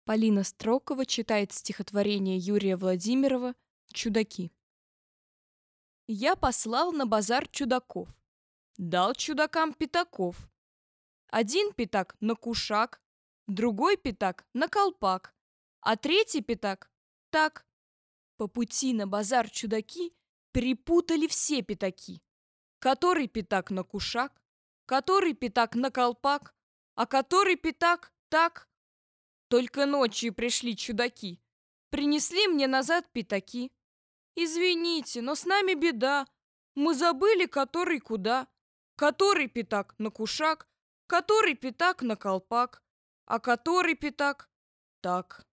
Полина Строкова читает стихотворение Юрия Владимирова «Чудаки». Я послал на базар чудаков, дал чудакам пятаков. Один пятак на кушак, другой пятак на колпак, а третий пятак так. По пути на базар чудаки перепутали все пятаки. Который пятак на кушак, который пятак на колпак, а который пятак так. Только ночью пришли чудаки, принесли мне назад пятаки. Извините, но с нами беда, мы забыли, который куда. Который пятак на кушак, который пятак на колпак, а который пятак так.